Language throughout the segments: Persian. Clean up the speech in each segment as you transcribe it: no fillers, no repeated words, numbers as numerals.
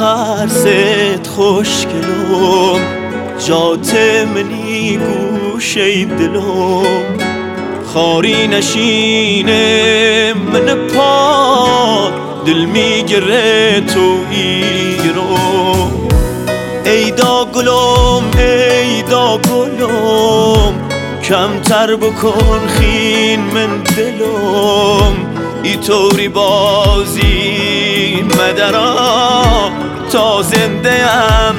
ترست خوشگلم جات منی گوشه دلم خاری نشینه من پا دل میگره تو ایرو ای دا گلم ای دا گلم کمتر بکن خین من دلم ای طوری بازی مدرا تا زنده ام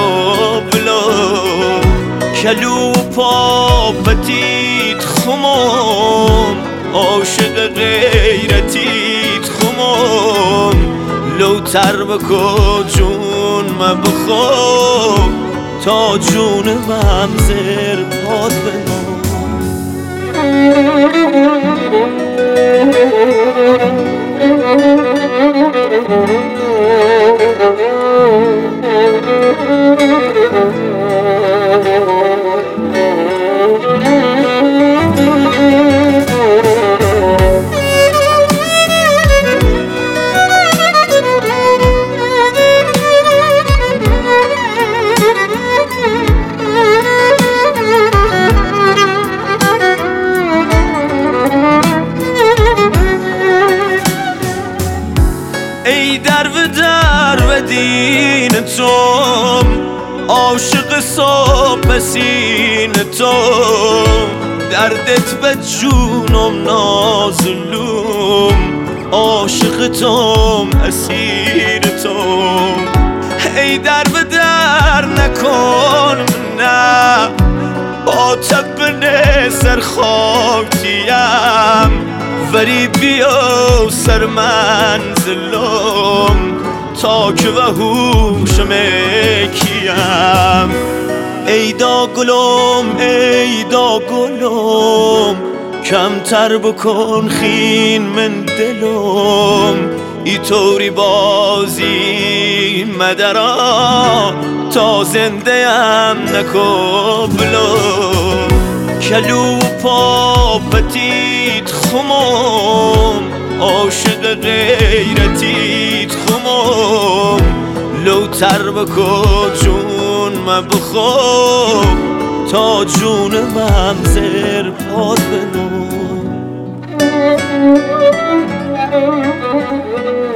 نکبلم کلو پا پتیت خمم عاشق غیرتیت خمم لو تر بکن جون ما بخو تا جونم زیر پاد بنام ای در و دین توم عاشق صبح سین توم دردت به جونم نازلوم عاشق توم اسیر توم ای در نکن نه با تبنه سر خاکیم ولی بیا سر منزلم تا که و هوشم کیم ای دا گلم ای دا گلم کمتر بکن خین من دلم ای طوری بازی مدرا تا زنده ام نکبلم کلو پا پتیت خمم عاشق غیرتیت خمم لو تر بکن جون ما بخو تا جونم زیر پاد بنام